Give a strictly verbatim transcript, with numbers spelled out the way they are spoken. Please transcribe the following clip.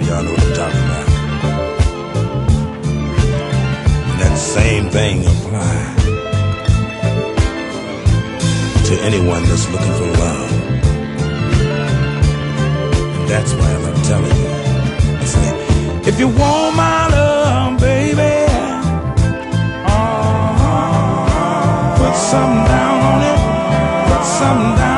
y'all know what I'm talking about. And that same thing applies to anyone that's looking for love. And that's why I'm telling you, I say, if you want my love, baby, uh, put something down on it, put something down.